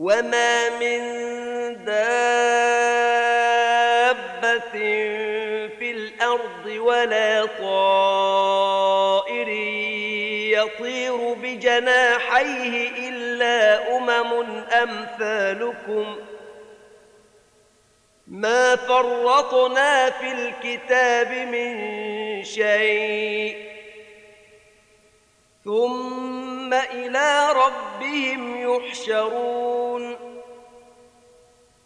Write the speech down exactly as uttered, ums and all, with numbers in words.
وما من دابة في الأرض ولا طائر يطير بجناحيه إلا أمم أمثالكم ما فرطنا في الكتاب من شيء ثم إلى ربهم يحشرون